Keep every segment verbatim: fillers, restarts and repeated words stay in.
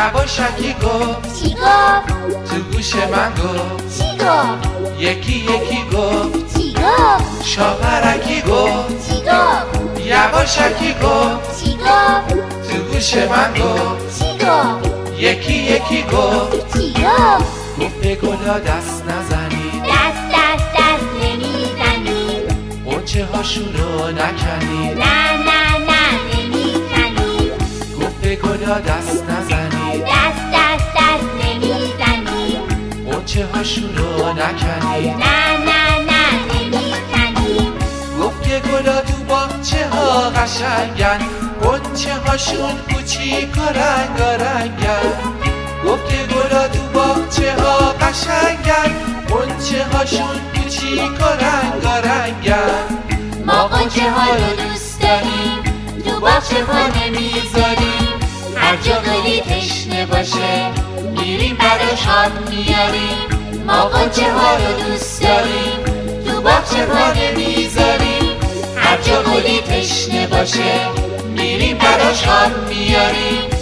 یواشکی گفت چی گفت؟ تو گوش من گفت چی گفت؟ یکی یکی گفت چی گفت؟ شاپرکی گفت چی گفت؟ یواشکی گفت چی گفت؟ تو گوش من گفت چی گفت؟ یکی یکی گفت چی گفت؟ گفت به گلا دست نزنید دست دست دست نمیزنیم قنچه هاشون رو نکنید نه نه نه نمیزنیم گفت به گلا دست نزنید دست دست دست نمیزنیم قنچه هاشون رو نکنید نه نه نه نمیزنیم گفت که گلا تو باغچه ها قشنگن قنچه هاشون کوچیک و رنگارنگن گفت که گلا تو باغچه ها قشنگن قنچه هاشون کوچیک و رنگارنگن ما قنچه ها رو دوست داریم تو باغچه ها نمیذاریم هر جا گلی تشنه باشه میریم براش آب میاریم ما قنچه ها رو دوست داریم تو باغچه ها نمیذاریم هر جا گلی تشنه باشه میریم براش آب میاریم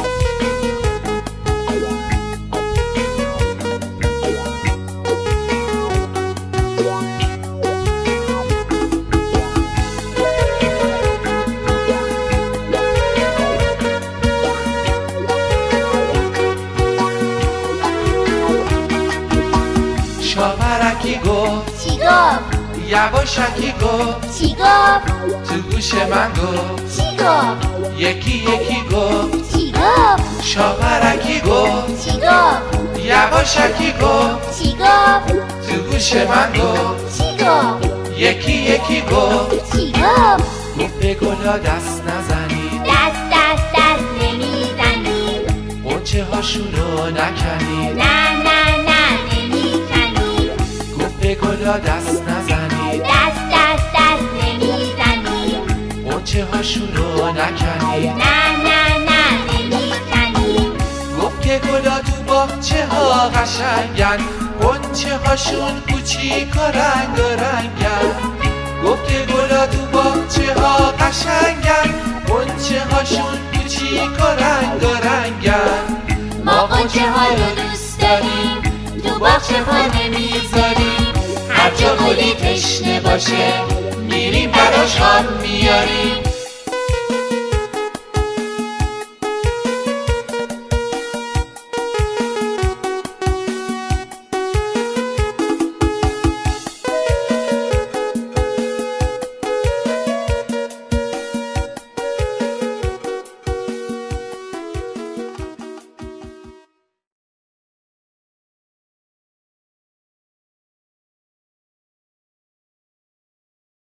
شاپرکی گفت چی گفت؟ یواشکی گفت چی گفت؟ تو گوش من گفت چی گفت؟ یکی یکی گفت چی گفت؟ شاپرکی گفت چی گفت؟ یواشکی گفت چی گفت؟ تو گوش من گفت چی گفت؟ یکی یکی گفت چی گفت؟ گفت به گلا دست نزنید دست دست دست نمیزنیم قنچه هاشون رو نکنید نه نه نه نمیزنیم گفت به گلا دست نزنید دست دست دست نمیزنیم قنچه هاشون رو نکنید نه نه نه نمیزنیم گفت که گلا تو باغچه ها قشنگن قنچه هاشون کوچیک و رنگ و رنگن گفت که گلا تو باغچه ها قشنگن قنچه هاشون کوچیک و رنگ و رنگن ما قنچه ها رو دوست داریم تو باغچه ها نمیذاریم هر جا گلی تشنه باشه میریم براش آب میاریم